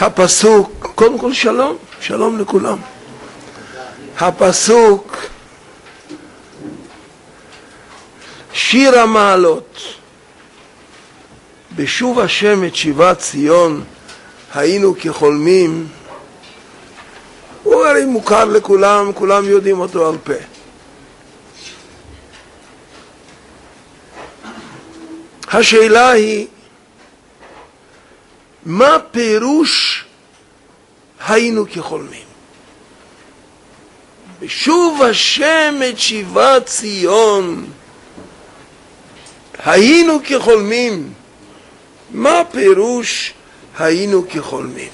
הפסוק, קודם כל שלום, שלום לכולם. הפסוק, שיר המעלות, בשוב השם את שיבת ציון היינו כחולמים, הוא הרי מוכר לכולם, כולם יודעים אותו על פה. השאלה היא, מה פירוש היינו כחולמים? בשוב השם את שיבת ציון היינו כחולמים. מה פירוש היינו כחולמים?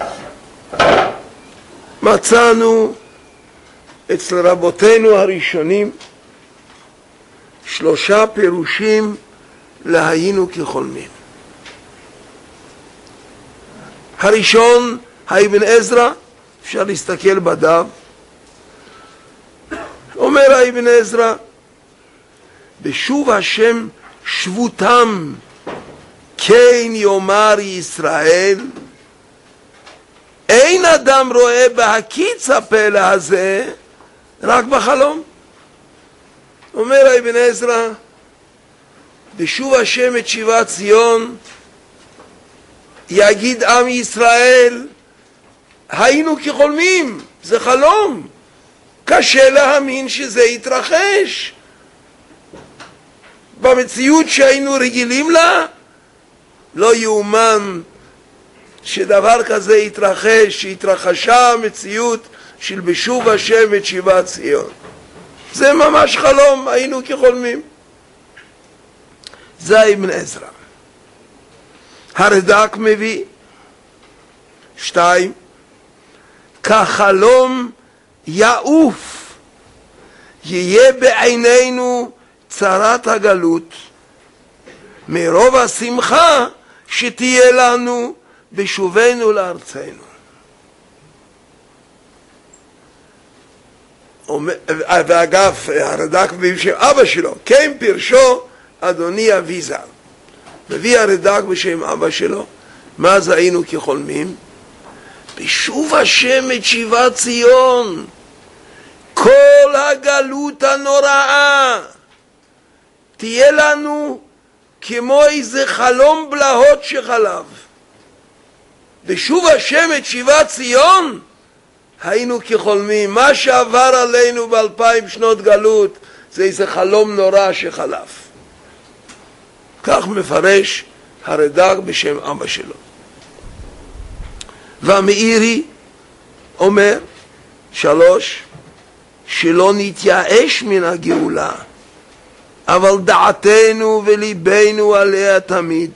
מצאנו אצל רבותינו הראשונים 3 פירושים להיינו כחולמים. הראשון, האבן עזרא, אפשר להסתכל בדף, אומר האבן עזרא, בשוב השם שבותם כן יאמר ישראל, אין אדם רואה בהקיץ הפלא הזה רק בחלום. אומר האבן עזרא, בשוב השם את שיבת ציון יגיד עם ישראל, היינו כחולמים, זה חלום, קשה להאמין שזה יתרחש במציאות שהיינו רגילים לה. לא יאומן שדבר כזה יתרחש, שהתרחשה המציאות של בשוב השם את שיבת ציון. זה ממש חלום, היינו כחולמים. זה אבן עזרא. הרד"ק מביא 2, כחלום יעוף, יהיה בעינינו צרת הגלות, מרוב השמחה שתהיה לנו בשובנו לארצנו. ואגב, הרד"ק מביא שם אבא שלו, כן פירשו אדוני אבי ז"ל. מביא הרד"ק בשם אבא שלו, מה זה היינו כחולמים? בשוב השם את שיבת ציון, כל הגלות הנוראה תהיה לנו כמו איזה חלום בלהות שחלב. בשוב השם את שיבת ציון היינו כחולמים. מה שעבר עלינו ב2000 שנות גלות זה איזה חלום נורא שחלף. כך מפרש הרד"ק בשם אבא שלו. והמאירי אומר 3, שלא נתייאש מן הגאולה, אבל דעתנו וליבנו עליה תמיד.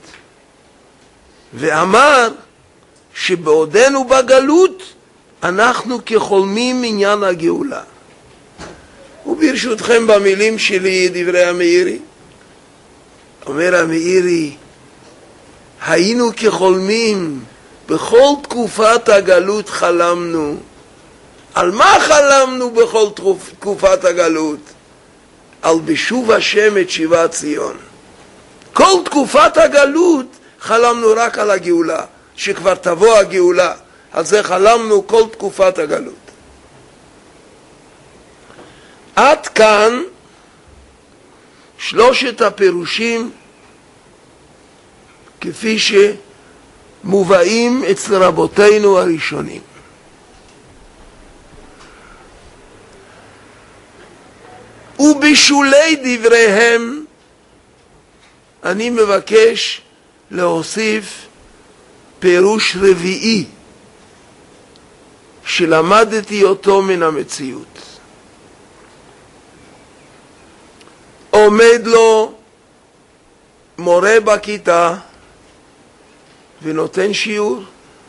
ואמר שבעודנו בגלות אנחנו כחולמים עניין הגאולה. וברשותכם במילים שלי דברי המאירי. אומר המאירי, היינו כחולמים, בכל תקופת הגלות חלמנו. על מה חלמנו בכל תקופת הגלות? על בשוב השם את שיבת ציון. כל תקופת הגלות חלמנו רק על הגאולה, שכבר תבוא הגאולה. על זה חלמנו כל תקופת הגלות. עד כאן 3 הפירושים כפי שמובאים אצל רבותינו הראשונים. ובשולי דבריהם אני מבקש להוסיף פירוש רביעי שלמדתי אותו מן המציאות. עומד לו מורה בכיתה ונותן שיעור,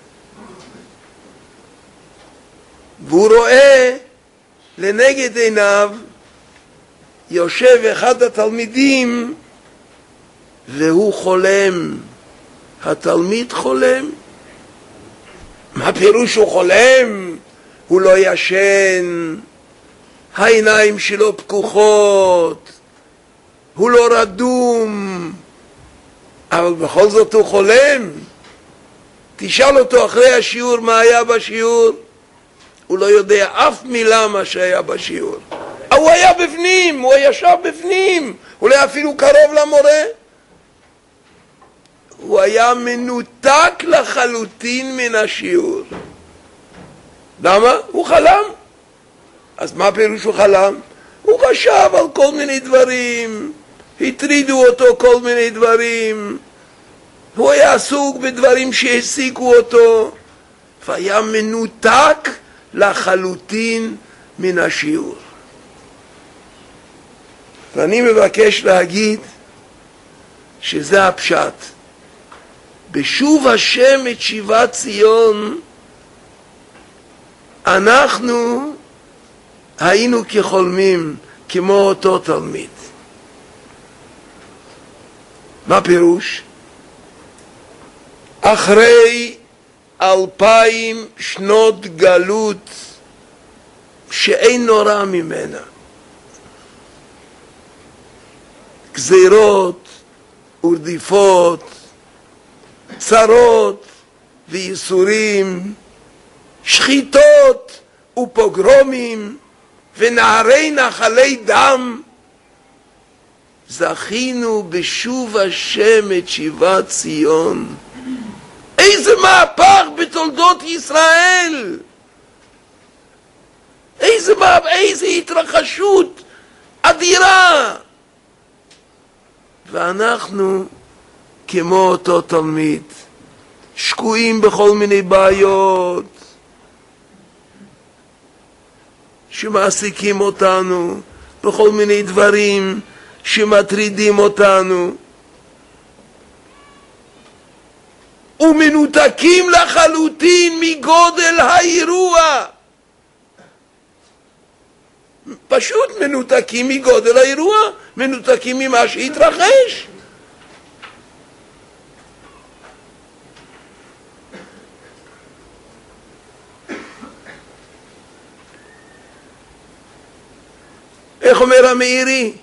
והוא רואה לנגד עיניו יושב אחד התלמידים והוא חולם. התלמיד חולם. מה פירוש הוא חולם? הוא לא ישן, העיניים שלו פקוחות, הוא לא רדום, אבל בכל זאת הוא חולם. תשאל אותו אחרי השיעור מה היה בשיעור, הוא לא יודע אף מילה מה שהיה בשיעור. הוא היה בפנים, הוא ישב בפנים, אולי אפילו קרוב למורה. הוא היה מנותק לחלוטין מן השיעור. למה? הוא חלם. אז מה פירוש הוא חלם? הוא חשב על כל מיני דברים, הטרידו אותו כל מיני דברים, הוא היה עסוק בדברים שהעסיקו אותו, והיה מנותק לחלוטין מן השיעור. ואני מבקש להגיד שזה הפשט. בשוב השם את שיבת ציון, אנחנו היינו כחולמים, כמו אותו תלמיד. מה פירוש? אחרי 2000 שנות גלות שאין נורא ממנה, גזירות ורדיפות, צרות וייסורים, שחיטות ופוגרומים ונערי נחלי דם, זכינו בשוב השם את שיבת ציון. איזה מהפך בתולדות ישראל, איזה התרחשות אדירה. ואנחנו כמו אותו תלמיד, שקועים בכל מיני בעיות שמעסיקים אותנו, בכל מיני דברים שמטרידים אותנו, ומנותקים לחלוטין מגודל האירוע. פשוט מנותקים מגודל האירוע, מנותקים ממה שהתרחש. איך אומר המאירי?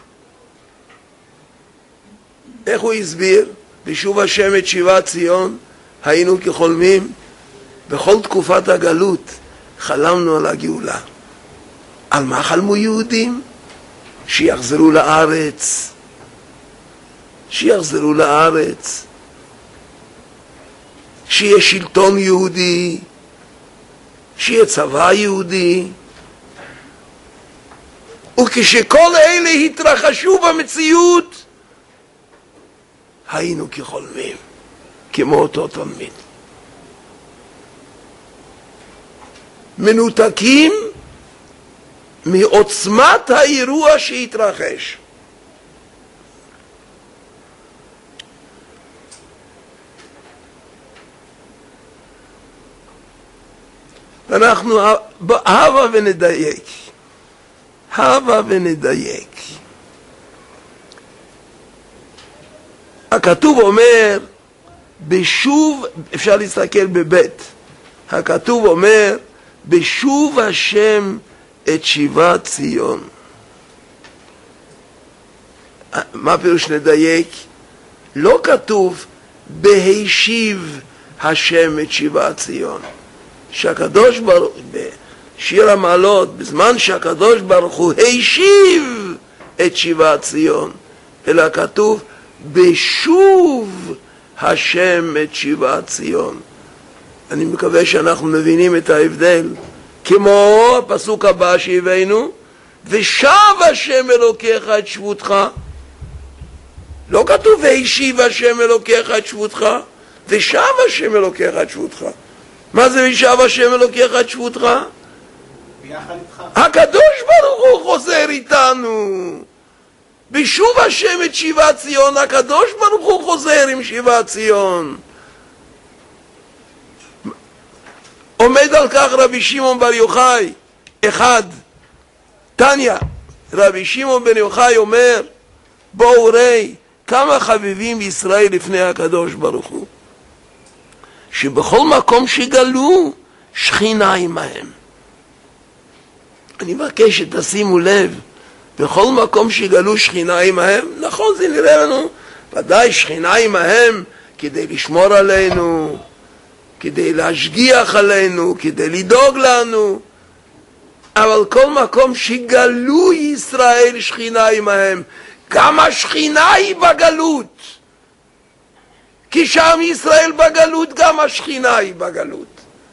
איך הוא הסביר? בשוב השם את שיבת ציון היינו כחולמים. בכל תקופת הגלות חלמנו על הגאולה. על מה חלמו יהודים? שיחזרו לארץ, שיחזרו לארץ, שיהיה שלטון יהודי, שיהיה צבא יהודי. וכשכל אלה התרחשו במציאות, היינו כחולמים, כמו אותו תלמיד. מנותקים מעוצמת האירוע שהתרחש. אנחנו הבה ונדייק. הבה ונדייק. הכתוב אומר, בשוב, אפשר להסתכל בבית, הכתוב אומר, בשוב השם את שיבת ציון. מה פירוש נדייק? לא כתוב בהשיב השם את שיבת ציון. שהקדוש ברוך בשיר המעלות, בזמן שהקדוש ברוך הוא השיב את שיבת ציון, אלא כתוב בשוב השם את שיבת ציון. אני מקווה שאנחנו מבינים את ההבדל. כמו הפסוק הבא שהבאנו, ושב השם אלוקיך את שבותך. לא כתוב והשיב השם אלוקיך את שבותך, ושב השם אלוקיך את שבותך. מה זה ושב השם אלוקיך את שבותך? ביחד איתך. הקדוש ברוך הוא חוזר איתנו. בשוב השם את שיבת ציון, הקדוש ברוך הוא חוזר עם שיבת ציון. עומד על כך רבי שמעון בר יוחאי, אחד, תניא, רבי שמעון בן יוחאי אומר, בואו ראי, כמה חביבים ישראל לפני הקדוש ברוך הוא, שבכל מקום שגלו, שכינה עמהם. אני מבקש שתשימו לב, בכל מקום שגלו שכינה עמהם, נכון זה נראה לנו, ודאי שכינה עמהם כדי לשמור עלינו, כדי להשגיח עלינו, כדי לדאוג לנו, אבל כל מקום שגלו ישראל שכינה עמהם, גם השכינה היא בגלות. כי שם ישראל בגלות, גם השכינה היא בגלות.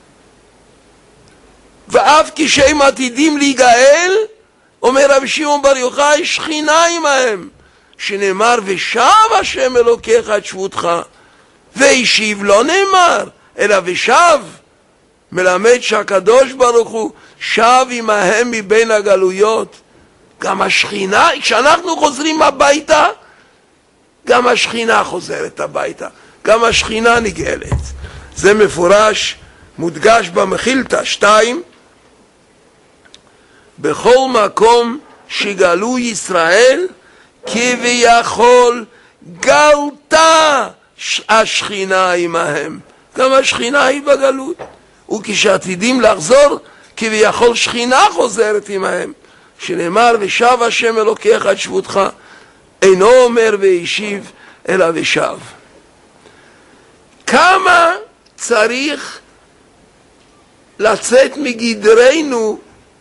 ואף כשהם עתידים להיגאל, אומר רבי שמעון בר יוחאי, שכינה עמהם, שנאמר ושב השם אלוקיך את שבותך, והשיב לא נאמר, אלא ושב, מלמד שהקדוש ברוך הוא שב עמהם מבין הגלויות. גם השכינה, כשאנחנו חוזרים הביתה, גם השכינה חוזרת הביתה, גם השכינה נגאלת. זה מפורש, מודגש במחילתא 2, בכל מקום שגלו ישראל, כביכול גלתה השכינה עמהם. גם השכינה היא בגלות. וכשעתידים לחזור, כביכול שכינה חוזרת עמהם. שנאמר, ושב השם אלוקיך את שבותך, אינו אומר והשיב, אלא ושב. כמה צריך לצאת מגדרנו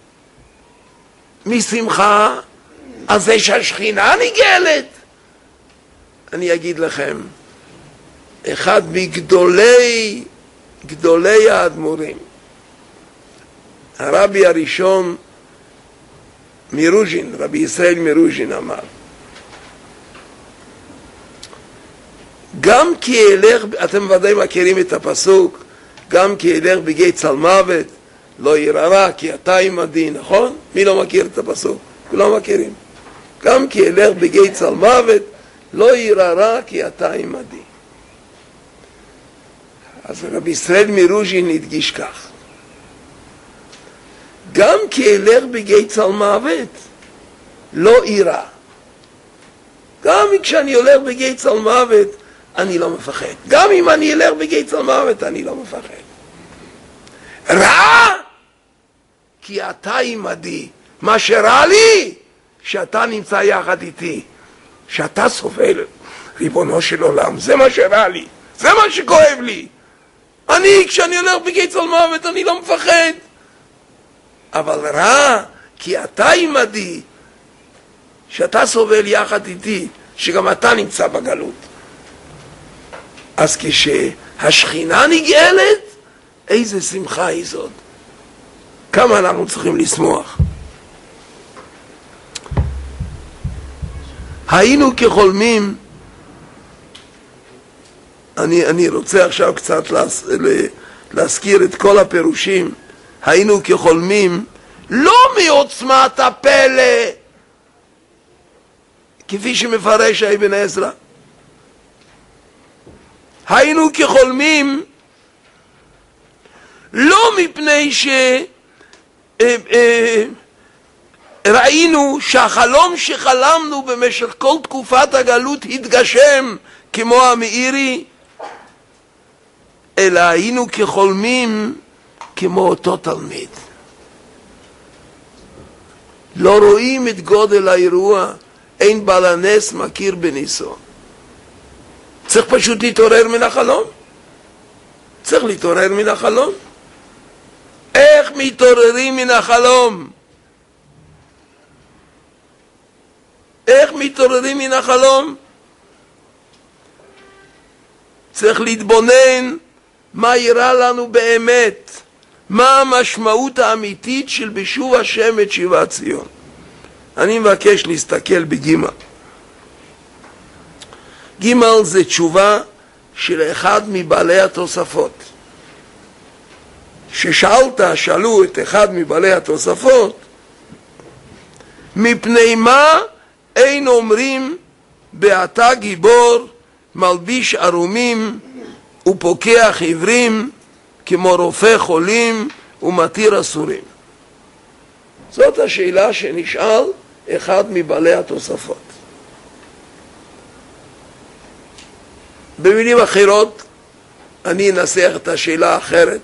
משמחה על זה שהשכינה נגאלת? אני אגיד לכם, אחד מגדולי האדמו"רים, הרבי הראשון מרוז'ין, רבי ישראל מרוז'ין, אמר, גם כי ילך, אתם ודאי מכירים את הפסוק, גם כי ילך בגיא צל מוות, לא ירא רע, כי אתה עמדי, נכון? מי לא מכיר את הפסוק? כולם מכירים. גם כי ילך בגיא צל מוות, לא ירא רע, כי אתה עמדי. אז רבי ישראל מרוז'ין הדגיש כך, גם כי ילך בגיא צל מוות, לא ירא. גם כשאני הולך בגיא צל מוות, אני לא מפחד. גם אם אני אלך בגיא צל מוות, אני לא מפחד. רע, כי אתה עמדי. מה שרע לי, שאתה נמצא יחד איתי, שאתה סובל, ריבונו של עולם, זה מה שרע לי, זה מה שכואב לי. כשאני הולך בגיא צל מוות, אני לא מפחד. אבל רע, כי אתה עמדי, שאתה סובל יחד איתי, שגם אתה נמצא בגלות. אז כשהשכינה נגאלת, איזה שמחה היא זאת. כמה אנחנו צריכים לשמוח. היינו כחולמים, אני רוצה עכשיו קצת להזכיר את כל הפירושים. היינו כחולמים, לא מעוצמת הפלא, כפי שמפרש אבן עזרא. היינו כחולמים, לא מפני שראינו שהחלום שחלמנו במשך כל תקופת הגלות התגשם כמו המאירי, אלא היינו כחולמים כמו אותו תלמיד. לא רואים את גודל האירוע, אין בעל הנס מכיר בניסו. צריך פשוט להתעורר מן החלום. צריך להתעורר מן החלום. איך מתעוררים מן החלום? איך מתעוררים מן החלום? צריך להתבונן מה יראה לנו באמת, מה המשמעות האמיתית של בשוב השם את שיבת ציון. אני מבקש להסתכל בגימל. גימל זה תשובה של אחד מבעלי התוספות. שאלו את אחד מבעלי התוספות, מפני מה אין אומרים באתה גיבור מלביש ערומים ופוקח עיוורים, כמו רופא חולים ומתיר אסורים? זאת השאלה שנשאל אחד מבעלי התוספות. במילים אחרות, אני אנסח את השאלה האחרת.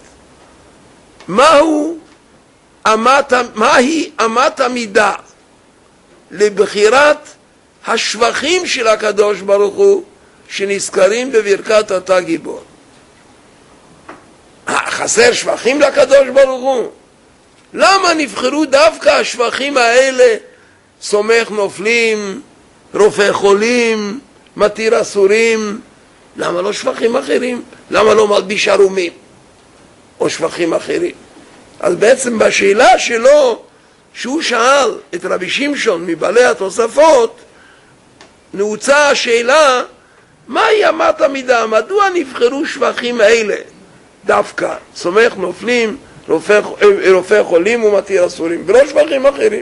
מהי אמת המידה לבחירת השבחים של הקדוש ברוך הוא שנזכרים בברכת אתה גיבור? חסר שבחים לקדוש ברוך הוא? למה נבחרו דווקא השבחים האלה? סומך נופלים, רופא חולים, מתיר אסורים. למה לא שבחים אחרים? למה לא מלביש ערומים או שבחים אחרים? אז בעצם בשאלה שלו, שהוא שאל את רבי שמשון מבעלי התוספות, נעוצה השאלה, מהי אמת המידה? מדוע נבחרו שבחים אלה דווקא? סומך נופלים, רופא חולים ומתיר אסורים, ולא שבחים אחרים.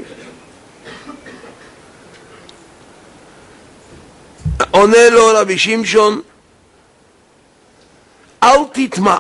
עונה לו רבי שמשון, אל תטמע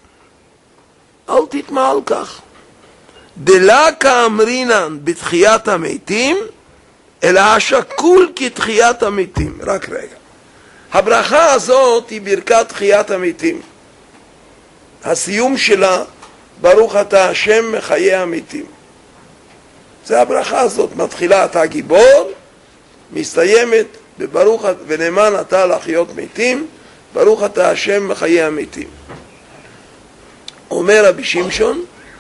על כך. דלה כאמרינן בתחיית המתים, אלא השקול כתחיית המתים. רק רגע. הברכה הזאת היא ברכת תחיית המתים. הסיום שלה, ברוך אתה השם מחיי המתים. זה הברכה הזאת, מתחילה אתה גיבור, מסתיימת בברוך ונאמן אתה לחיות מתים, ברוך אתה השם מחיי המתים. אומר רבי שמשון,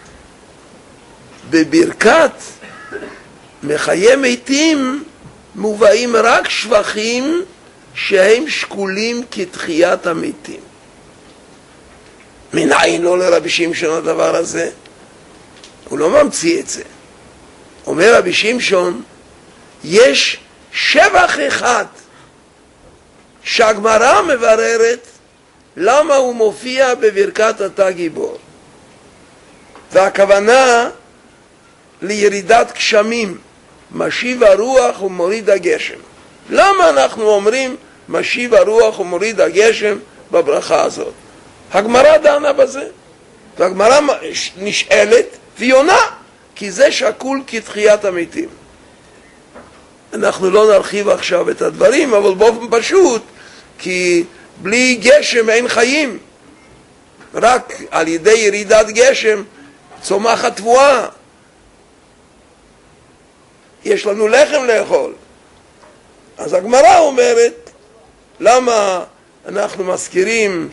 בברכת מחיי מתים מובאים רק שבחים שהם שקולים כתחיית המתים. מנין לא לרבי שמשון הדבר הזה? הוא לא ממציא את זה. אומר רבי שמשון, יש שבח אחד שהגמרא מבררת למה הוא מופיע בברכת אתה גיבור. והכוונה לירידת גשמים, משיב הרוח ומוריד הגשם. למה אנחנו אומרים משיב הרוח ומוריד הגשם בברכה הזאת? הגמרא דנה בזה, והגמרא נשאלת והיא עונה, כי זה שקול כתחיית המתים. אנחנו לא נרחיב עכשיו את הדברים, אבל באופן פשוט, כי בלי גשם אין חיים. רק על ידי ירידת גשם צומחת תבואה. יש לנו לחם לאכול. אז הגמרא אומרת, למה אנחנו מזכירים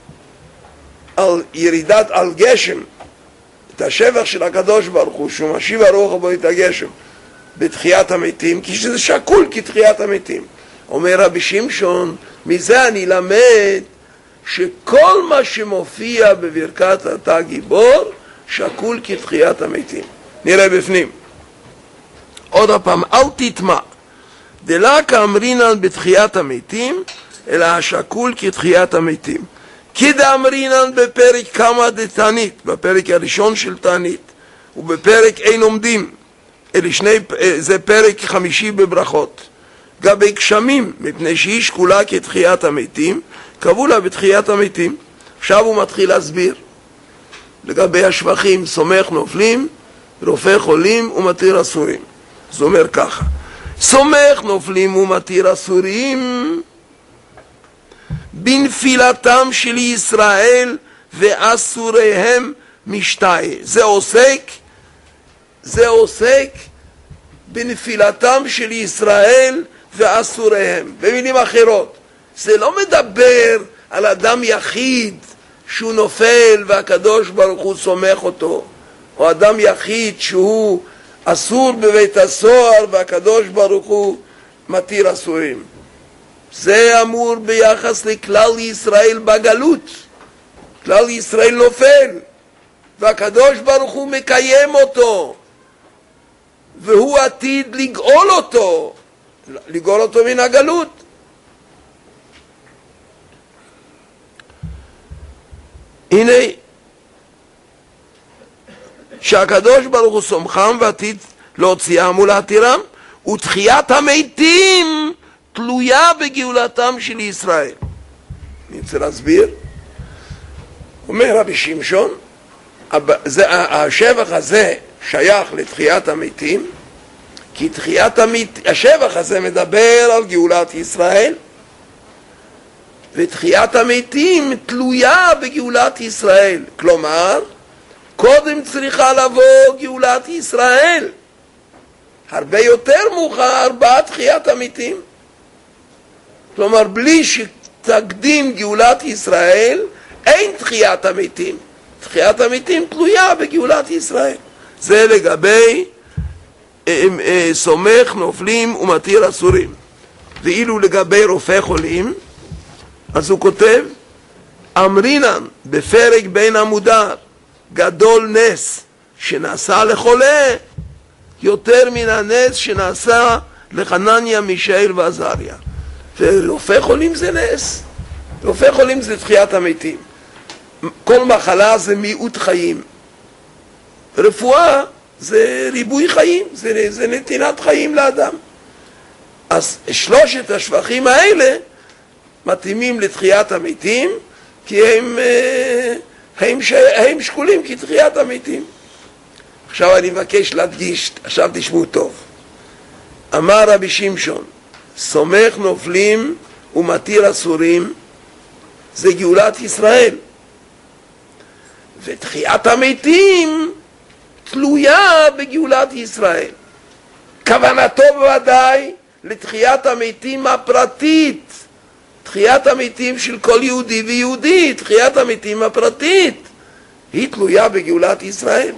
על גשם את השבח של הקדוש ברוך הוא, שהוא משיב הרוח ומוריד הגשם בתחיית המתים, כי שזה שקול כתחיית המתים. אומר רבי שמשון, מזה אני למד שכל מה שמופיע בברכת אתה גיבור שקול כתחיית המתים. נראה בפנים. עוד הפעם, אל תטמע. דלה כאמרינן בתחיית המתים, אלא השקול כתחיית המתים. כי דאמרינן בפרק כמה דתנית, בפרק הראשון של תענית, ובפרק אין עומדים, זה פרק 5 בברכות. גבי גשמים, מפני שהיא שקולה כתחיית המתים, קבעו לה בתחיית המתים. עכשיו הוא מתחיל להסביר לגבי השבחים, סומך נופלים, רופא חולים ומתיר אסורים. זה אומר ככה, סומך נופלים ומתיר אסורים בנפילתם של ישראל ואסוריהם משתאה. זה עוסק בנפילתם של ישראל ואסוריהם. במילים אחרות, זה לא מדבר על אדם יחיד שהוא נופל והקדוש ברוך הוא סומך אותו, או אדם יחיד שהוא אסור בבית הסוהר והקדוש ברוך הוא מתיר אסורים. זה אמור ביחס לכלל ישראל בגלות. כלל ישראל נופל והקדוש ברוך הוא מקיים אותו, והוא עתיד לגאול אותו מן הגלות. הנה שהקדוש ברוך הוא סומכם ועתיד להוציאם ולהתירם, ותחיית המתים תלויה בגאולתם של ישראל. אני רוצה להסביר. אומר רבי שמשון, השבח הזה שייך לתחיית המתים, כי השבח הזה מדבר על גאולת ישראל, ותחיית המתים תלויה בגאולת ישראל. כלומר, קודם צריכה לבוא גאולת ישראל, הרבה יותר מאוחר באה תחיית המתים. כלומר, בלי שתקדים גאולת ישראל אין תחיית המתים. תחיית המתים תלויה בגאולת ישראל. זה לגבי סומך נופלים ומתיר אסורים. ואילו לגבי רופא חולים, אז הוא כותב, אמרינן בפרק בין עמודר, גדול נס שנעשה לחולה יותר מן הנס שנעשה לחנניה, מישאל ועזריה. ורופא חולים זה נס, רופא חולים זה תחיית המתים. כל מחלה זה מיעוט חיים, רפואה זה ריבוי חיים, זה נתינת חיים לאדם. אז שלושת השבחים האלה מתאימים לתחיית המתים, כי הם שקולים כתחיית המתים. עכשיו אני מבקש להדגיש, עכשיו תשמעו טוב. אמר רבי שמשון, סומך נופלים ומתיר אסורים, זה גאולת ישראל. ותחיית המתים תלויה בגאולת ישראל. כוונתו בוודאי לתחיית המתים הפרטית, תחיית המתים של כל יהודי ויהודי, תחיית המתים הפרטית, היא תלויה בגאולת ישראל.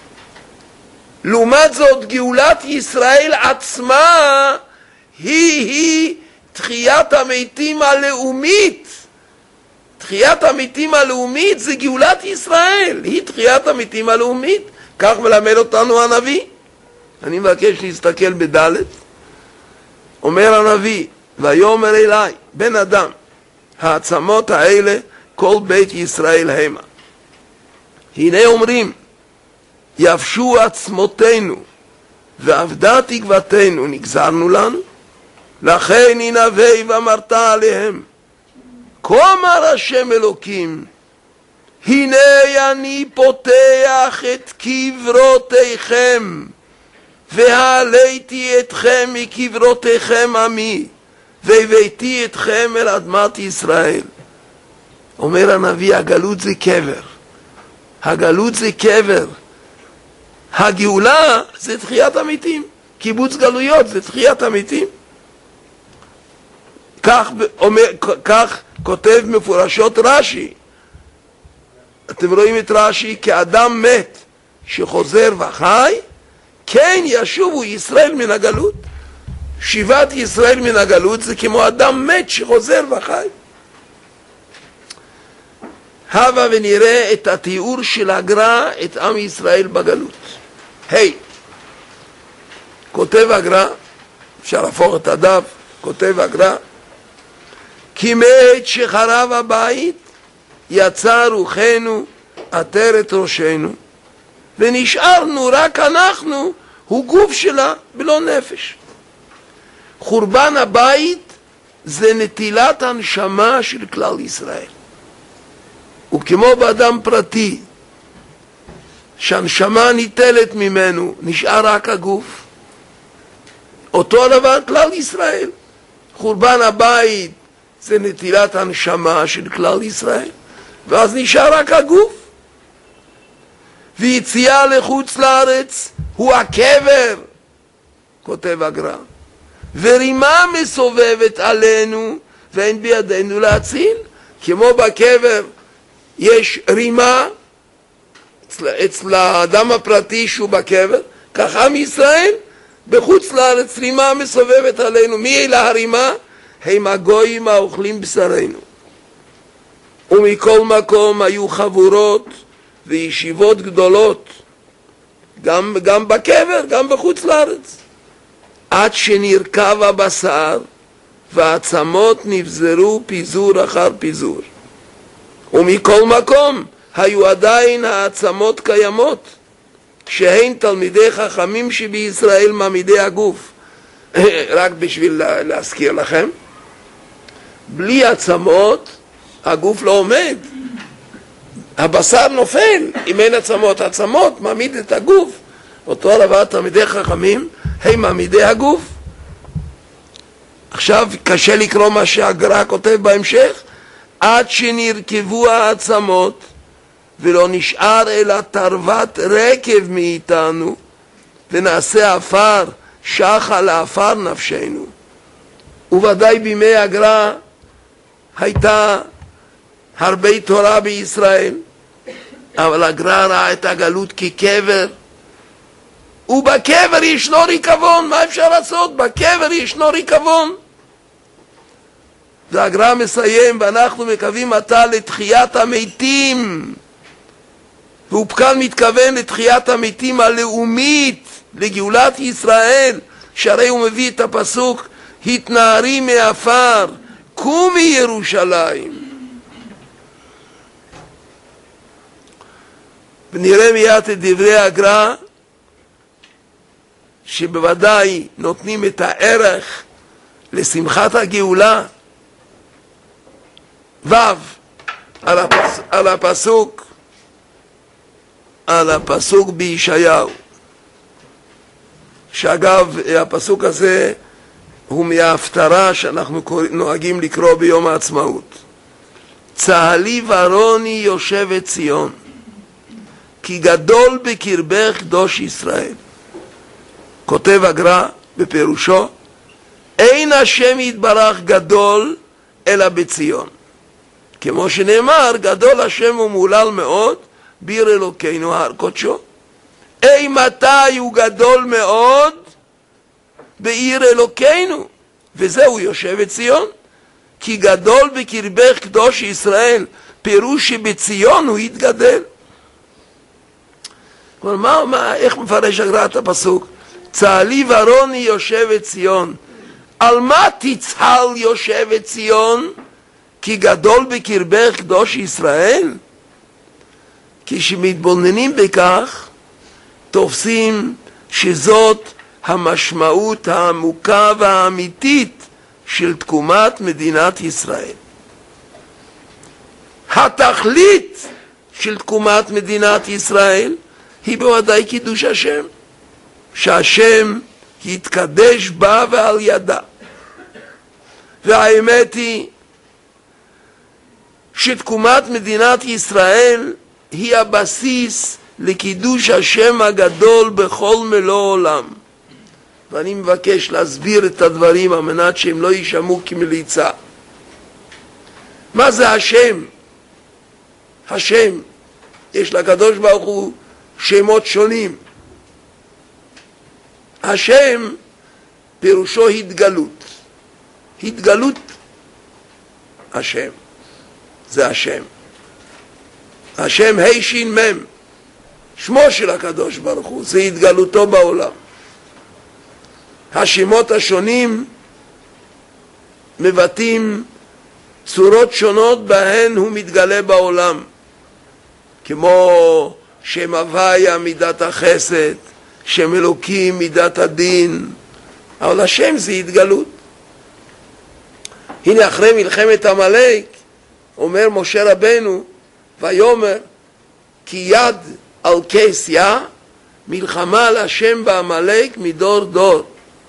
לעומת זאת, גאולת ישראל עצמה היא תחיית המתים הלאומית. תחיית המתים הלאומית זה גאולת ישראל, היא תחיית המתים הלאומית. כך מלמד אותנו הנביא. אני מבקש להסתכל בדלת. אומר הנביא, ויאמר אלי, בן אדם, העצמות האלה כל בית ישראל המה. הנה אומרים, יבשו עצמותינו ואבדה תקוותנו נגזרנו לנו, לכן ינבא ואמרת עליהם, כה אמר השם אלוקים, הנה אני פותח את קברותיכם והעליתי אתכם מקברותיכם עמי והבאתי אתכם אל אדמת ישראל. אומר הנביא, הגלות זה קבר, הגלות זה קבר, הגאולה זה תחיית המתים, קיבוץ גלויות זה תחיית המתים. כך כותב מפורשות רש"י. אתם רואים את רש"י, כאדם מת שחוזר וחי, כן ישובו ישראל מן הגלות. שיבת ישראל מן הגלות זה כמו אדם מת שחוזר וחי. הבה ונראה את התיאור של הגר"א את עם ישראל בגלות. כותב הגר"א, אפשר להפוך את הדף, כותב הגר"א, כי מעת שחרב הבית יצא רוחנו עטרת ראשנו, ונשארנו רק אנחנו, הוא גוף שלה בלא נפש. חורבן הבית זה נטילת הנשמה של כלל ישראל. וכמו באדם פרטי שהנשמה ניטלת ממנו, נשאר רק הגוף, אותו דבר כלל ישראל. חורבן הבית זה נטילת הנשמה של כלל ישראל, ואז נשאר רק הגוף. ויציאה לחוץ לארץ הוא הקבר, כותב הגר"א, ורימה מסובבת עלינו ואין בידינו להציל. כמו בקבר יש רימה אצל האדם הפרטי שהוא בקבר, כך עם ישראל בחוץ לארץ רימה מסובבת עלינו. מי אלה הרימה? הם הגויים האוכלים בשרנו. ומכל מקום היו חבורות וישיבות גדולות, גם בקבר, גם בחוץ לארץ, עד שנרכב הבשר והעצמות נפזרו פיזור אחר פיזור. ומכל מקום היו עדיין העצמות קיימות, שהן תלמידי חכמים שבישראל מעמידי הגוף. רק בשביל להזכיר לכם, בלי עצמות הגוף לא עומד, הבשר נופל. אם אין עצמות, עצמות מעמיד את הגוף. אותו דבר תלמידי חכמים הם מעמידי הגוף. עכשיו קשה לקרוא מה שהגר"א כותב בהמשך, עד שנרכבו העצמות ולא נשאר אלא תרוות רקב מאיתנו, ונעשה עפר שחה לעפר נפשנו. וודאי בימי הגר"א הייתה הרבה תורה בישראל, אבל הגר"א ראה את הגלות כקבר, ובקבר ישנו ריקבון. מה אפשר לעשות? בקבר ישנו ריקבון. והגר"א מסיים, ואנחנו מקווים עתה לתחיית המתים. והוא כאן מתכוון לתחיית המתים הלאומית, לגאולת ישראל, שהרי הוא מביא את הפסוק, התנערי מעפר, קומי ירושלים. ונראה מיד את דברי הגר"א, שבוודאי נותנים את הערך לשמחת הגאולה. על הפסוק בישעיהו, שאגב הפסוק הזה הוא מההפטרה שאנחנו נוהגים לקרוא ביום העצמאות. צהלי ורוני יושבת ציון, כי גדול בקרבך קדוש ישראל. כותב הגר"א בפירושו, אין השם יתברך גדול אלא בציון, כמו שנאמר, גדול השם ומהולל מאוד בעיר אלוקינו הר קודשו. מתי הוא גדול מאוד? בעיר אלוקינו, וזהו יושב בציון. כי גדול בקרבך קדוש ישראל, פירוש שבציון הוא יתגדל. כלומר, איך מפרש הגר"א את הפסוק? צהלי ורוני יושבת ציון. על מה תצהל יושבת ציון? כי גדול בקרבך קדוש ישראל. כשמתבוננים בכך, תופסים שזאת המשמעות העמוקה והאמיתית של תקומת מדינת ישראל. התכלית של תקומת מדינת ישראל היא בוודאי קידוש השם, שהשם יתקדש בה ועל ידה. והאמת היא שתקומת מדינת ישראל היא הבסיס לקידוש השם הגדול בכל מלוא העולם. ואני מבקש להסביר את הדברים על מנת שהם לא יישמעו כמליצה. מה זה השם? השם, יש לקדוש ברוך הוא שמות שונים. השם פירושו התגלות. התגלות השם, זה השם. השם השין מם, שמו של הקדוש ברוך הוא, זה התגלותו בעולם. השמות השונים מבטאים צורות שונות בהן הוא מתגלה בעולם, כמו שם הוויה מידת החסד, שם אלוקים מידת הדין, אבל השם זה התגלות. הנה אחרי מלחמת עמלק אומר משה רבנו ויאמר כי יד על כס יה, מלחמה על השם בעמלק מדור דור.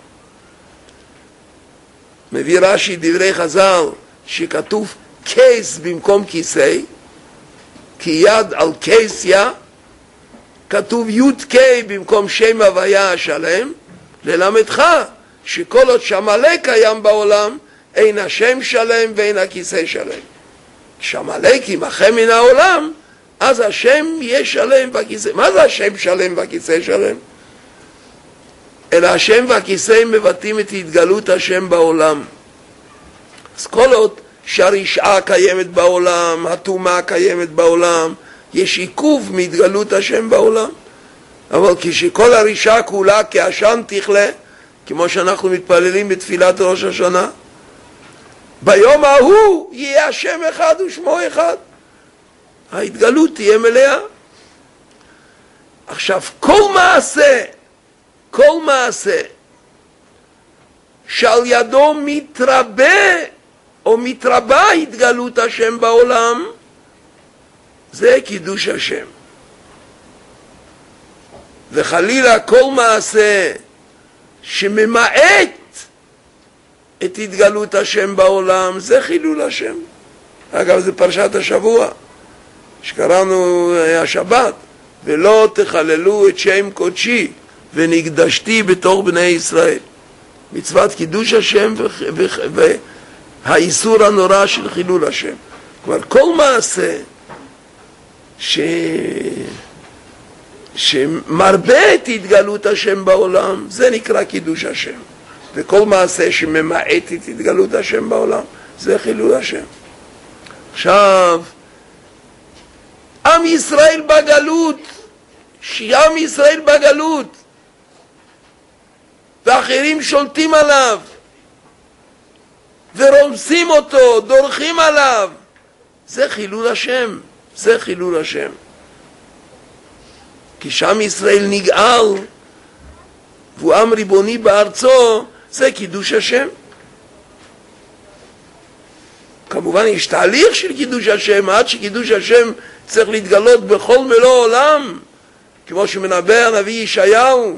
מביא רש"י דברי חז"ל שכתוב כס במקום כיסא, כי יד על כס יה, כתוב י"ק במקום שם הוויה השלם, ללמדך שכל עוד שעמלק קיים בעולם אין השם שלם ואין הכיסא שלם. כשעמלק יימחה מן העולם, אז השם יהיה שלם והכיסא. מה זה השם שלם והכיסא שלם? אלא השם והכיסא מבטאים את התגלות השם בעולם. אז כל עוד שהרשעה קיימת בעולם, הטומאה קיימת בעולם, יש עיכוב מהתגלות השם בעולם. אבל כשכל הרשעה כולה כעשן תכלה, כמו שאנחנו מתפללים בתפילת ראש השנה, ביום ההוא יהיה השם אחד ושמו אחד. ההתגלות תהיה מלאה. עכשיו, כל מעשה שעל ידו מתרבה או מתרבה התגלות השם בעולם, זה קידוש השם. וחלילה כל מעשה שממעט את התגלות השם בעולם, זה חילול השם. אגב, זה פרשת השבוע שקראנו השבת, ולא תחללו את שם קודשי ונקדשתי בתוך בני ישראל. מצוות קידוש השם והאיסור הנורא של חילול השם. כלומר, כל מעשה שמרבה את התגלות השם בעולם, זה נקרא קידוש השם. וכל מעשה שממעט את התגלות השם בעולם, זה חילול השם. עכשיו, עם ישראל בגלות, שעם ישראל בגלות, ואחרים שולטים עליו, ורומסים אותו, דורכים עליו, זה חילול השם, זה חילול השם. כי שם ישראל נגאל, והוא עם ריבוני בארצו, זה קידוש השם. כמובן יש תהליך של קידוש השם, עד שקידוש השם צריך להתגלות בכל מלוא העולם, כמו שמנבא הנביא ישעיהו.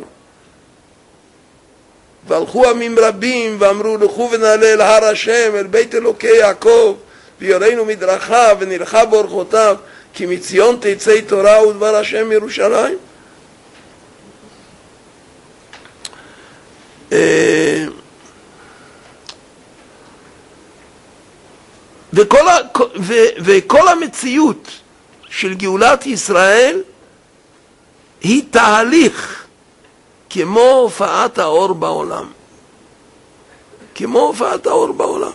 והלכו עמים רבים ואמרו, לכו ונעלה אל הר השם, אל בית אלוקי יעקב, ויראינו מדרכיו ונלכה באורחותיו, כי מציון תצא תורה ודבר השם ירושלים. וכל המציאות של גאולת ישראל היא תהליך כמו הופעת האור בעולם. כמו הופעת האור בעולם.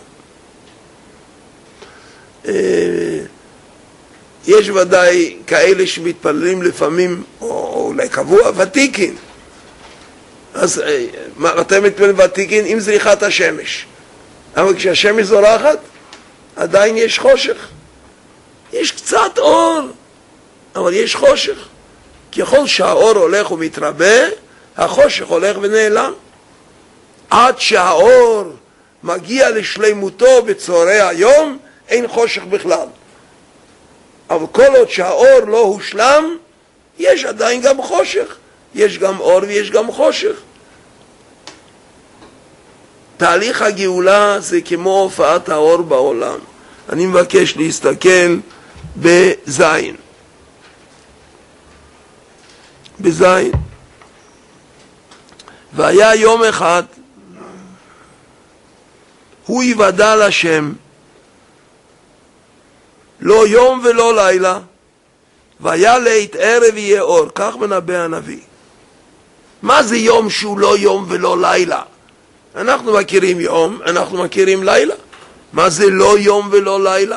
יש ודאי כאלה שמתפללים לפעמים, או אולי קבוע, ותיקין. אז אתם מתפללים ותיקין עם זריחת השמש. אבל כשהשמש זורחת, עדיין יש חושך. יש קצת אור, אבל יש חושך. ככל שהאור הולך ומתרבה, החושך הולך ונעלם. עד שהאור מגיע לשלימותו בצהרי היום, אין חושך בכלל. אבל כל עוד שהאור לא הושלם, יש עדיין גם חושך. יש גם אור ויש גם חושך. תהליך הגאולה זה כמו הופעת האור בעולם. אני מבקש להסתכל בזין. בזין. והיה יום אחד, הוא יוודע לשם, לא יום ולא לילה, והיה לעת ערב יהיה אור. כך מנבא הנביא. מה זה יום שהוא לא יום ולא לילה? אנחנו מכירים יום, אנחנו מכירים לילה. מה זה לא יום ולא לילה?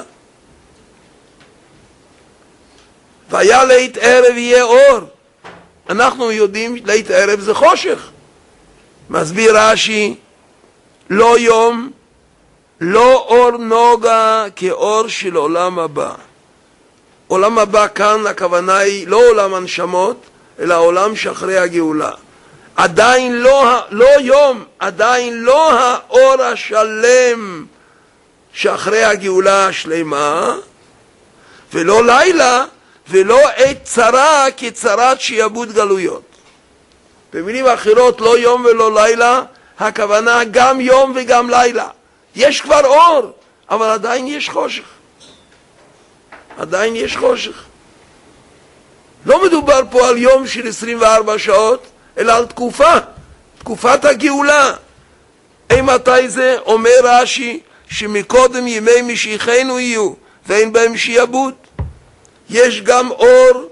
והיה לעת ערב יהיה אור. אנחנו יודעים לעת ערב זה חושך. מסביר רש"י, לא יום, לא אור נוגה כאור של עולם הבא. עולם הבא כאן הכוונה היא לא עולם הנשמות, אלא עולם שאחרי הגאולה. עדיין לא יום, עדיין לא האור השלם שאחרי הגאולה השלמה, ולא לילה, ולא עת צרה כצרת שיעבוד גלויות. במילים אחרות, לא יום ולא לילה, הכוונה גם יום וגם לילה. יש כבר אור, אבל עדיין יש חושך. עדיין יש חושך. לא מדובר פה על יום של 24 שעות, אלא על תקופת הגאולה. מתי זה? אומר רש"י, שמקודם ימי משיחנו יהיו, ואין בהם שיעבוד. יש גם אור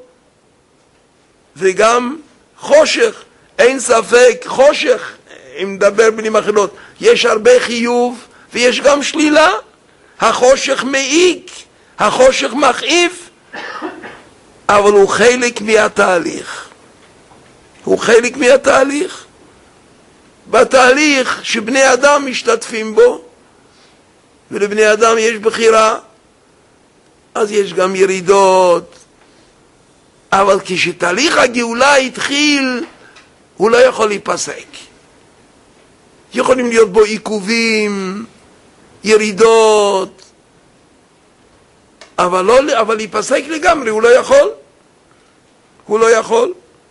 וגם חושך. אין ספק, חושך, אם נדבר במילים אחרות, יש הרבה חיוב ויש גם שלילה. החושך מעיק, החושך מכאיב, אבל הוא חלק מהתהליך. הוא חלק מהתהליך. בתהליך שבני אדם משתתפים בו, ולבני אדם יש בחירה, אז יש גם ירידות. אבל כשתהליך הגאולה התחיל, הוא לא יכול להיפסק. יכולים להיות בו עיכובים, ירידות, אבל להיפסק לגמרי הוא לא יכול. הוא לא יכול.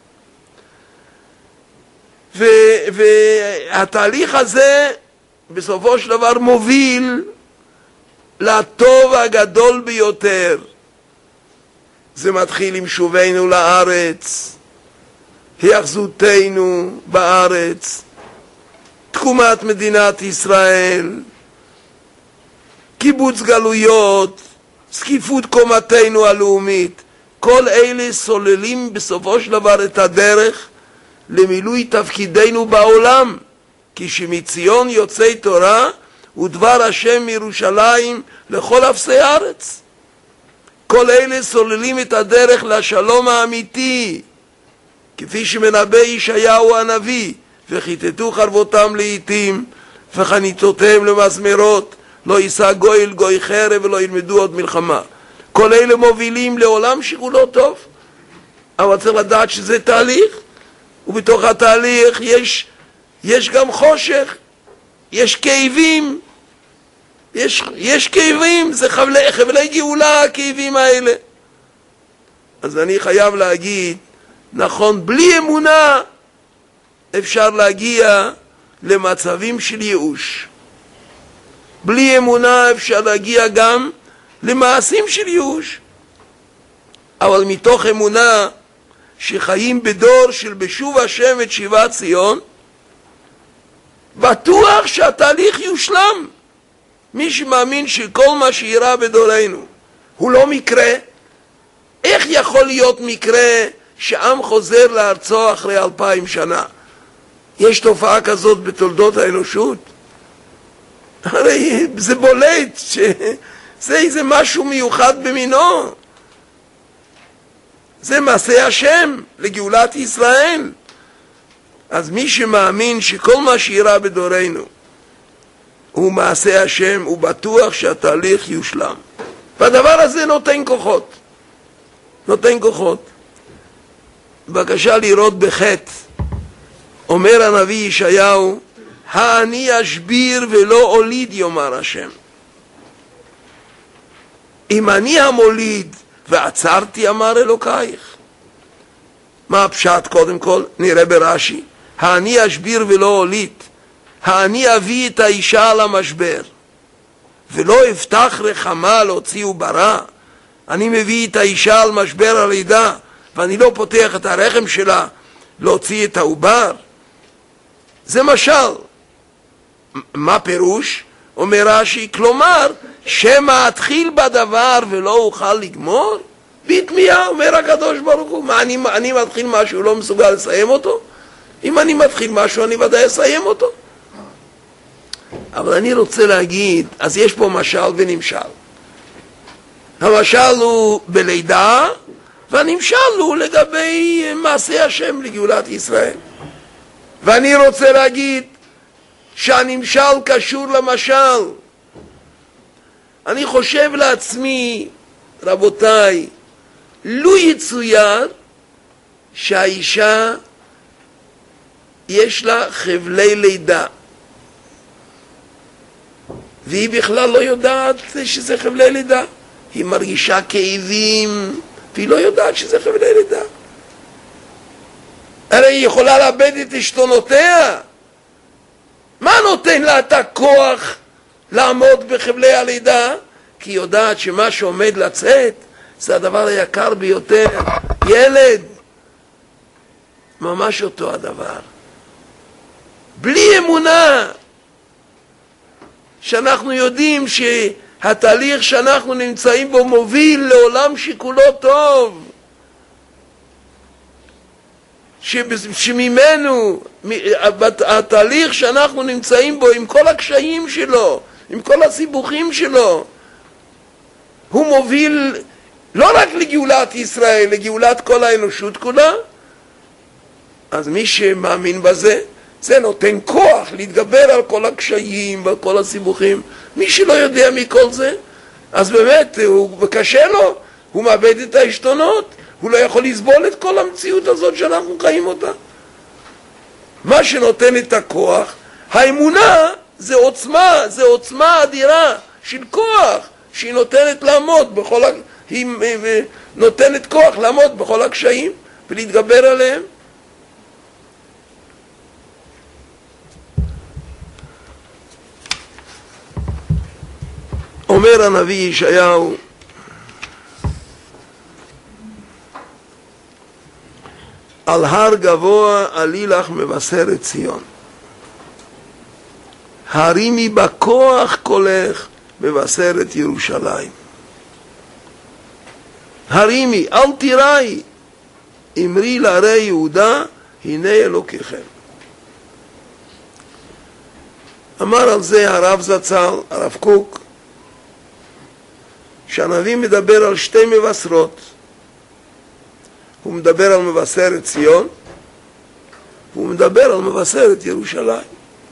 והתהליך הזה בסופו של דבר מוביל לטוב הגדול ביותר. זה מתחיל עם שובנו לארץ, היאחזותנו בארץ, תקומת מדינת ישראל, קיבוץ גלויות, זקיפות קומתנו הלאומית. כל אלה סוללים בסופו של דבר את הדרך למילוי תפקידנו בעולם, כי שמציון יוצאי תורה ודבר השם מירושלים לכל אפסי הארץ. כל אלה סוללים את הדרך לשלום האמיתי, כפי שמנבא ישעיהו הנביא, וכיתתו חרבותם לעתים וחניתותיהם למזמרות, לא יישא גוי אל גוי חרב ולא ילמדו עוד מלחמה. כל אלה מובילים לעולם שכולו טוב, אבל צריך לדעת שזה תהליך, ובתוך התהליך יש גם חושך, יש כאבים, יש כאבים, זה חבלי גאולה הכאבים האלה. אז אני חייב להגיד, נכון, בלי אמונה אפשר להגיע למצבים של ייאוש. בלי אמונה אפשר להגיע גם למעשים של ייאוש. אבל מתוך אמונה שחיים בדור של בשוב השם את שיבת ציון, בטוח שהתהליך יושלם. מי שמאמין שכל מה שאירע בדורנו הוא לא מקרה, איך יכול להיות מקרה שעם חוזר לארצו אחרי 2000 שנה? יש תופעה כזאת בתולדות האנושות? הרי זה בולט שזה משהו מיוחד במינו. זה מעשה השם לגאולת ישראל. אז מי שמאמין שכל מה שאירע בדורנו הוא מעשה השם, הוא בטוח שהתהליך יושלם. והדבר הזה נותן כוחות. נותן כוחות. בבקשה לראות בחטא. אומר הנביא ישעיהו, אני אשביר ולא הוליד יאמר השם. אם אני המוליד ועצרתי אמר אלוקייך. מה הפשט? קודם כל נראה ברש"י, אני אשביר ולא הוליד. אני אביא את האישה על המשבר ולא אפתח רחמה להוציא עוברה. אני מביא את האישה על משבר הלידה ואני לא פותח את הרחם שלה להוציא את העובר. זה משל. מה פירוש? אומר רש"י, כלומר שמא אתחיל בדבר ולא אוכל לגמור? בתמיהה אומר הקדוש ברוך הוא, מה אני מתחיל משהו לא מסוגל לסיים אותו? אם אני מתחיל משהו אני ודאי אסיים אותו. אבל אני רוצה להגיד, אז יש פה משל ונמשל. המשל הוא בלידה והנמשל הוא לגבי מעשה השם לגאולת ישראל. ואני רוצה להגיד שהנמשל קשור למשל. אני חושב לעצמי, רבותיי, לו יצויר שהאישה יש לה חבלי לידה והיא בכלל לא יודעת שזה חבלי לידה. היא מרגישה כאבים והיא לא יודעת שזה חבלי לידה. הרי היא יכולה לאבד את עשתונותיה. מה נותן לה את הכוח לעמוד בחבלי הלידה? כי היא יודעת שמה שעומד לצאת זה הדבר היקר ביותר. ילד, ממש אותו הדבר. בלי אמונה, שאנחנו יודעים שהתהליך שאנחנו נמצאים בו מוביל לעולם שכולו טוב, שממנו, התהליך שאנחנו נמצאים בו עם כל הקשיים שלו, עם כל הסיבוכים שלו, הוא מוביל לא רק לגאולת ישראל, לגאולת כל האנושות כולה. אז מי שמאמין בזה, זה נותן כוח להתגבר על כל הקשיים ועל כל הסיבוכים. מי שלא יודע מכל זה, אז באמת הוא קשה לו, הוא מאבד את העשתונות, הוא לא יכול לסבול את כל המציאות הזאת שאנחנו חיים אותה. מה שנותן את הכוח, האמונה, זה עוצמה אדירה של כוח, שהיא נותנת לעמוד היא נותנת כוח לעמוד בכל הקשיים ולהתגבר עליהם. אומר הנביא ישעיהו, על הר גבוה עלי לך מבשרת ציון, הרימי בכוח קולך מבשרת ירושלים. הרימי, אל תיראי, אמרי לערי יהודה, הנה אלוקיכם. אמר על זה הרב זצ"ל, הרב קוק, שהנביא מדבר על שתי מבשרות. הוא מדבר על מבשרת ציון, והוא מדבר על מבשרת ירושלים.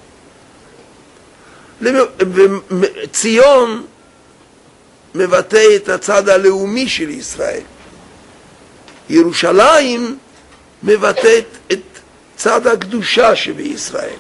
ציון מבטא את הצד הלאומי של ישראל. ירושלים מבטאת את צד הקדושה שבישראל.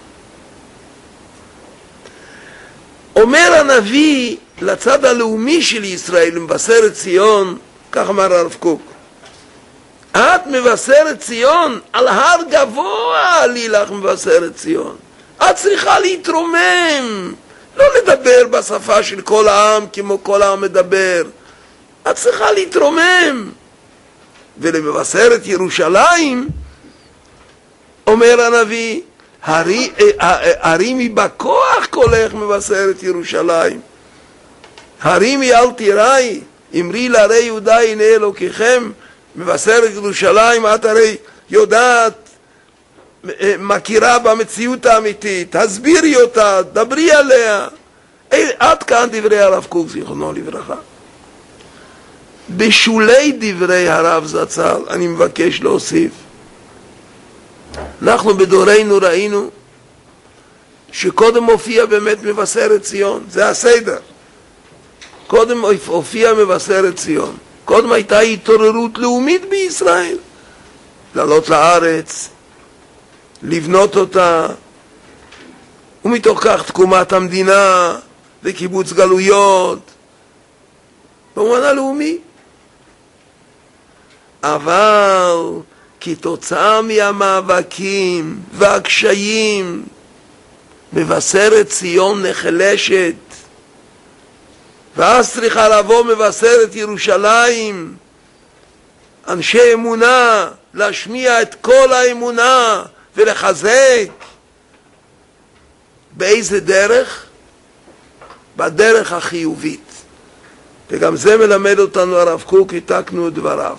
אומר הנביא לצד הלאומי של ישראל, מבשרת ציון, כך אמר הרב קוק, את מבשרת ציון, על הר גבוה עלי לך מבשרת ציון. את צריכה להתרומם, לא לדבר בשפה של כל העם כמו כל העם מדבר. את צריכה להתרומם. ולמבשרת ירושלים, אומר הנביא, הרימי בכוח קולך מבשרת ירושלים. הרימי אל תיראי, אמרי לערי יהודה הנה אלוקיכם. מבשרת ירושלים, את הרי יודעת, מכירה במציאות האמיתית, תסבירי אותה, דברי עליה. עד כאן דברי הרב קוק זיכרונו לברכה. בשולי דברי הרב זצ"ל אני מבקש להוסיף, אנחנו בדורנו ראינו שקודם הופיע באמת מבשרת ציון, זה הסדר. קודם הופיע מבשרת ציון, קודם הייתה התעוררות לאומית בישראל, לעלות לארץ, לבנות אותה, ומתוך כך תקומת המדינה וקיבוץ גלויות במובן הלאומי. אבל כתוצאה מהמאבקים והקשיים מבשרת ציון נחלשת, ואז צריכה לבוא מבשרת ירושלים, אנשי אמונה, להשמיע את כל האמונה ולחזק. באיזה דרך? בדרך החיובית. וגם זה מלמד אותנו הרב קוק, התקנו את דבריו.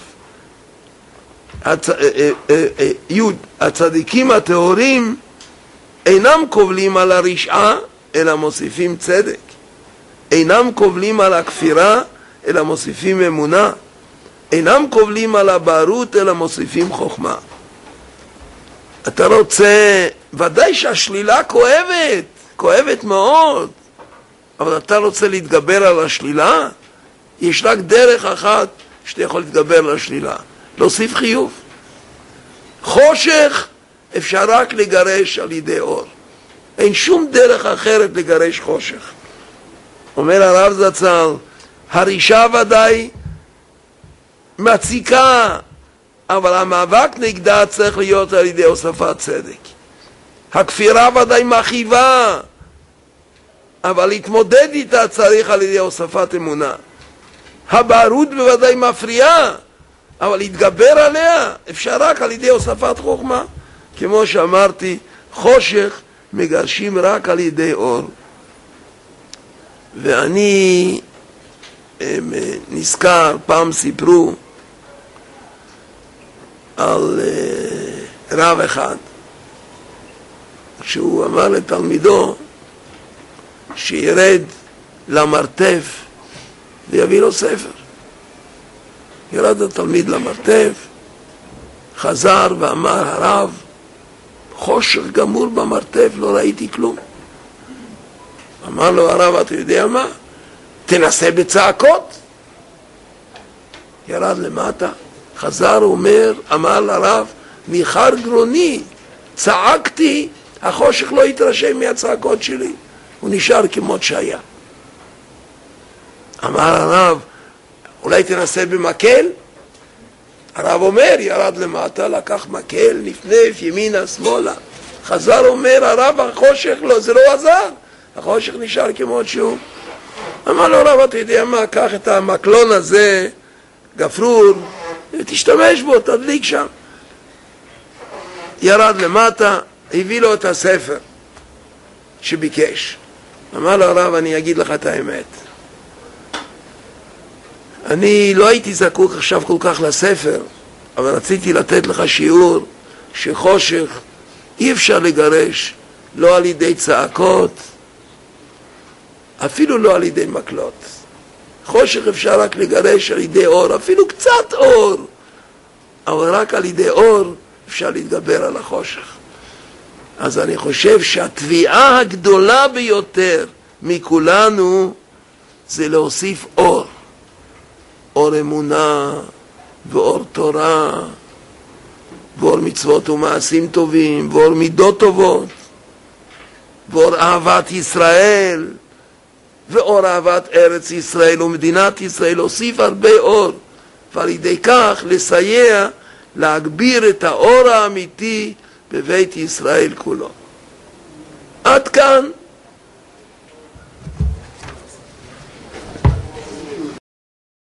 הצדיקים הטהורים אינם קובלים על הרשעה, אלא מוסיפים צדק. אינם קובלים על הכפירה, אלא מוסיפים אמונה. אינם קובלים על הבערות, אלא מוסיפים חוכמה. אתה רוצה, ודאי שהשלילה כואבת, כואבת מאוד, אבל אתה רוצה להתגבר על השלילה? יש רק דרך אחת שאתה יכול להתגבר על השלילה, להוסיף חיוב. חושך אפשר רק לגרש על ידי אור. אין שום דרך אחרת לגרש חושך. אומר הרב זצ"ל, הרישה ודאי מציקה, אבל המאבק נגדה צריך להיות על ידי הוספת צדק. הכפירה ודאי מכאיבה, אבל להתמודד איתה צריך על ידי הוספת אמונה. הבערות בוודאי מפריעה, אבל להתגבר עליה אפשר רק על ידי הוספת חוכמה. כמו שאמרתי, חושך מגרשים רק על ידי אור. ואני נזכר, פעם סיפרו על רב אחד שהוא אמר לתלמידו שירד למרתף ויביא לו ספר. ירד התלמיד למרתף, חזר ואמר, הרב, חושך גמור במרתף, לא ראיתי כלום. אמר לו הרב, אתה יודע מה? תנסה בצעקות. ירד למטה, חזר, אמר לרב, מחר גרוני, צעקתי, החושך לא התרשם מהצעקות שלי, הוא נשאר כמות שהיה. אמר הרב, אולי תנסה במקל? הרב אומר, ירד למטה, לקח מקל, נפנף ימינה שמאלה, חזר, אומר הרב, החושך לא, זה לא עזר, החושך נשאר כמות שהוא. אמר לו הרב, אתה יודע מה, קח את המקלון הזה, גפרור, תשתמש בו, תדליק שם. ירד למטה, הביא לו את הספר שביקש. אמר לו הרב, אני אגיד לך את האמת, אני לא הייתי זקוק עכשיו כל כך לספר, אבל רציתי לתת לך שיעור שחושך אי אפשר לגרש, לא על ידי צעקות, אפילו לא על ידי מקלות. חושך אפשר רק לגרש על ידי אור, אפילו קצת אור, אבל רק על ידי אור אפשר להתגבר על החושך. אז אני חושב שהתביעה הגדולה ביותר מכולנו זה להוסיף אור. אור אמונה ואור תורה ואור מצוות ומעשים טובים ואור מידות טובות ואור אהבת ישראל ואור אהבת ארץ ישראל ומדינת ישראל. להוסיף הרבה אור, ועל ידי כך לסייע להגביר את האור האמיתי בבית ישראל כולו. עד כאן